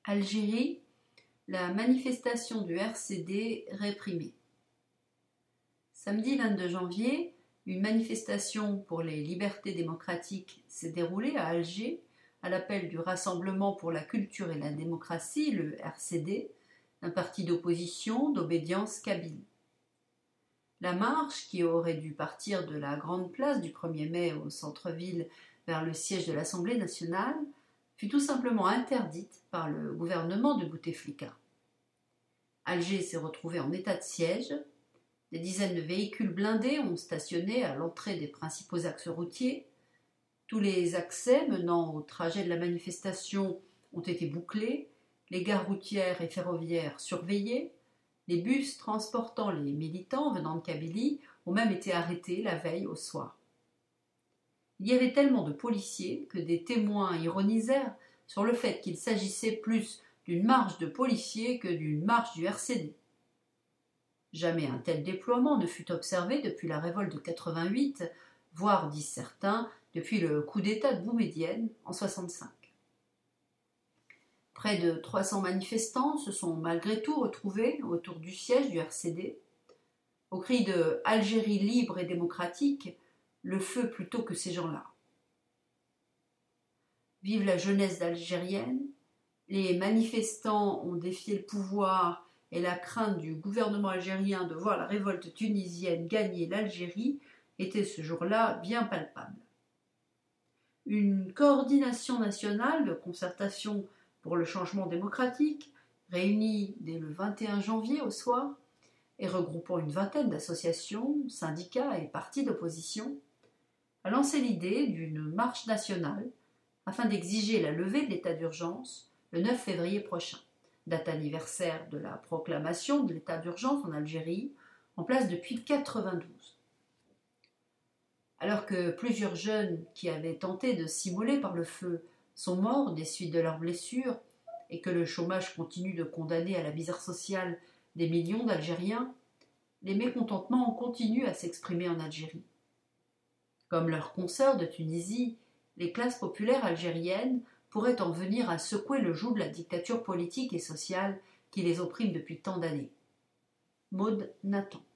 Algérie, la manifestation du RCD réprimée. Samedi 22 janvier, une manifestation pour les libertés démocratiques s'est déroulée à Alger à l'appel du Rassemblement pour la culture et la démocratie, le RCD, un parti d'opposition d'obédience kabyle. La marche, qui aurait dû partir de la grande place du 1er mai au centre-ville vers le siège de l'Assemblée nationale, fut tout simplement interdite par le gouvernement de Bouteflika. Alger s'est retrouvé en état de siège. Des dizaines de véhicules blindés ont stationné à l'entrée des principaux axes routiers. Tous les accès menant au trajet de la manifestation ont été bouclés, les gares routières et ferroviaires surveillées. Les bus transportant les militants venant de Kabylie ont même été arrêtés la veille au soir. Il y avait tellement de policiers que des témoins ironisèrent sur le fait qu'il s'agissait plus d'une marche de policiers que d'une marche du RCD. Jamais un tel déploiement ne fut observé depuis la révolte de 88, voire, disent certains, depuis le coup d'État de Boumedienne en 65. Près de 300 manifestants se sont malgré tout retrouvés autour du siège du RCD. Au cri de « Algérie libre et démocratique », le feu plutôt que ces gens-là. Vive la jeunesse algérienne, les manifestants ont défié le pouvoir et la crainte du gouvernement algérien de voir la révolte tunisienne gagner l'Algérie était ce jour-là bien palpable. Une coordination nationale de concertation pour le changement démocratique, réunie dès le 21 janvier au soir, et regroupant une vingtaine d'associations, syndicats et partis d'opposition, a lancé l'idée d'une marche nationale afin d'exiger la levée de l'état d'urgence le 9 février prochain, date anniversaire de la proclamation de l'état d'urgence en Algérie, en place depuis 1992. Alors que plusieurs jeunes qui avaient tenté de s'immoler par le feu sont morts des suites de leurs blessures et que le chômage continue de condamner à la misère sociale des millions d'Algériens, les mécontentements continuent à s'exprimer en Algérie. Comme leurs consoeurs de Tunisie, les classes populaires algériennes pourraient en venir à secouer le joug de la dictature politique et sociale qui les opprime depuis tant d'années. Maud Nathan.